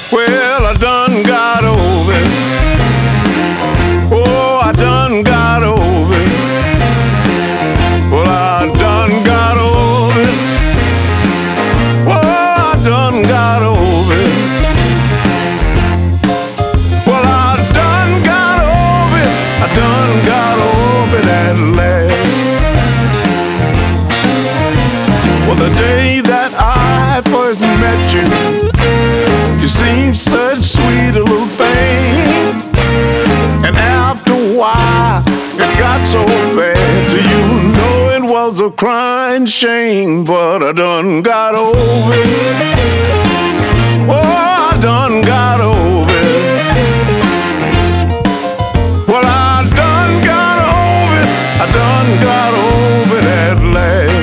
Well, I done got over it. Oh, I done got over it. Well, I done got over it. Oh, I done got over it. Well, I done got over it. I done got over it at last. Well, the day that I first met you, you seemed such sweet little thing. And after a while, it got so bad. Do you know it was a crying shame? But I done got over it. Oh, I done got over it. Well, I done got over it. I done got over it at last.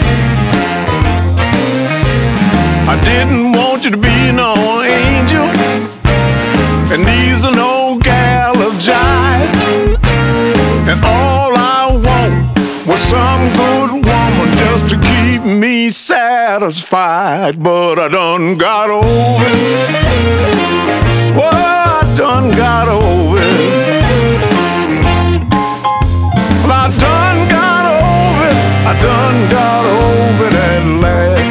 I didn't want you to be no angel, and neither no gal of jive. And all I want was some good woman just to keep me satisfied. But I done got over it. Well, I done got over it. Well, I done got over it. I done got over it at last.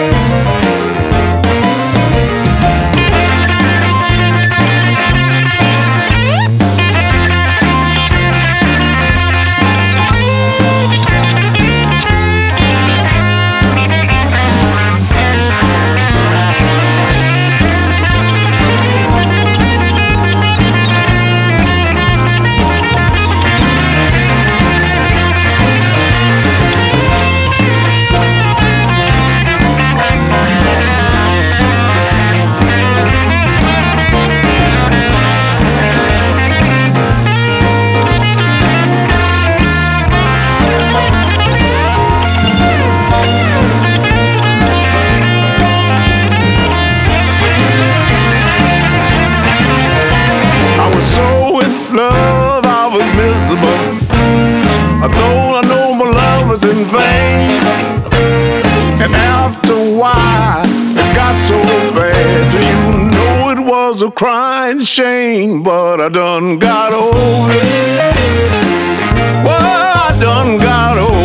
Love, I was miserable, although I know my love was in vain. And after a while, it got so bad. You know it was a crying shame, but I done got over it. Well, I done got over it.